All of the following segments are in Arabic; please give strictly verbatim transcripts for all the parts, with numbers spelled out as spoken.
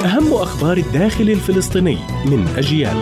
أهم أخبار الداخل الفلسطيني من أجيال.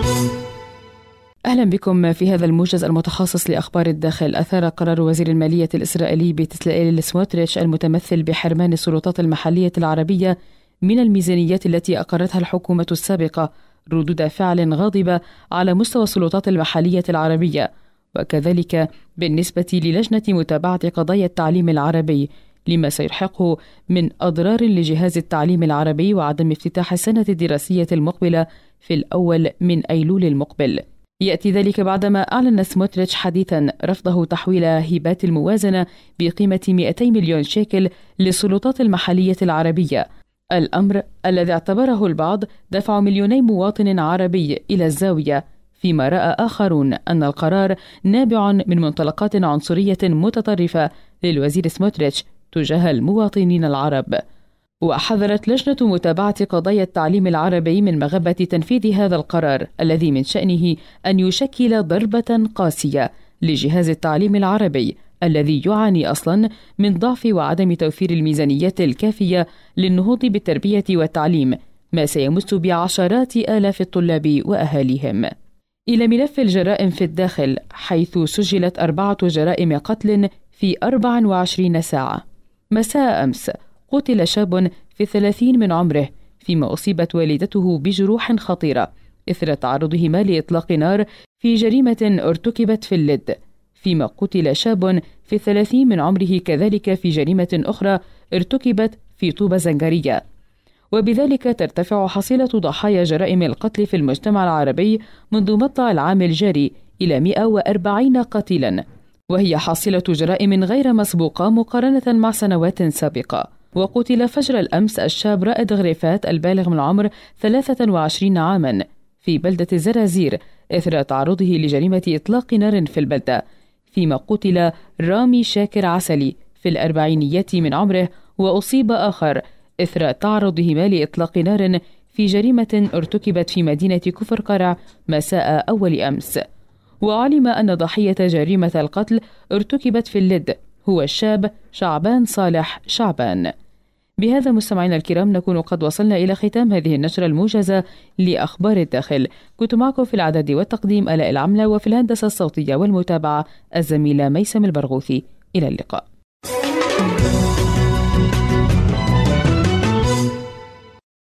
أهلا بكم في هذا الموجز المتخصص لأخبار الداخل. أثار قرار وزير المالية الإسرائيلي بتسلائيل سموتريتش المتمثل بحرمان السلطات المحلية العربية من الميزانيات التي أقرتها الحكومة السابقة ردود فعل غاضبة على مستوى السلطات المحلية العربية، وكذلك بالنسبة للجنة متابعة قضايا التعليم العربي، لما سيلحقه من أضرار لجهاز التعليم العربي وعدم افتتاح السنة الدراسية المقبلة في الأول من أيلول المقبل. يأتي ذلك بعدما أعلن سموتريتش حديثا رفضه تحويل هبات الموازنة بقيمة مئتي مليون شيكل للسلطات المحلية العربية، الأمر الذي اعتبره البعض دفع مليوني مواطن عربي إلى الزاوية، فيما رأى آخرون أن القرار نابع من منطلقات عنصرية متطرفة للوزير سموتريتش تجاه المواطنين العرب. وحذرت لجنة متابعة قضايا التعليم العربي من مغبة تنفيذ هذا القرار الذي من شأنه أن يشكل ضربة قاسية لجهاز التعليم العربي الذي يعاني أصلا من ضعف وعدم توفير الميزانيات الكافية للنهوض بالتربية والتعليم، ما سيمس بعشرات آلاف الطلاب وأهاليهم. إلى ملف الجرائم في الداخل، حيث سجلت أربعة جرائم قتل في أربع وعشرين ساعة. مساء أمس قتل شاب في الثلاثين من عمره، فيما أصيبت والدته بجروح خطيرة إثر تعرضهما لإطلاق نار في جريمة ارتكبت في اللد، فيما قتل شاب في الثلاثين من عمره كذلك في جريمة أخرى ارتكبت في طوبة زنجرية. وبذلك ترتفع حصيلة ضحايا جرائم القتل في المجتمع العربي منذ مطلع العام الجاري إلى مئة وأربعين قتيلا، وهي حاصلة جرائم غير مسبوقة مقارنة مع سنوات سابقة. وقتل فجر الأمس الشاب رائد غريفات البالغ من العمر ثلاثة وعشرين عاما في بلدة الزرازير إثر تعرضه لجريمة إطلاق نار في البلدة، فيما قتل رامي شاكر عسلي في الأربعينيات من عمره وأصيب آخر إثر تعرضهما لإطلاق نار في جريمة ارتكبت في مدينة كفر قرع مساء أول أمس. وعلم أن ضحية جريمة القتل ارتكبت في اللد هو الشاب شعبان صالح شعبان. بهذا مستمعينا الكرام نكون قد وصلنا إلى ختام هذه النشرة الموجزة لأخبار الداخل. كنت معكم في الإعداد والتقديم آلاء العملة، وفي الهندسة الصوتية والمتابعة الزميلة ميسم البرغوثي. إلى اللقاء.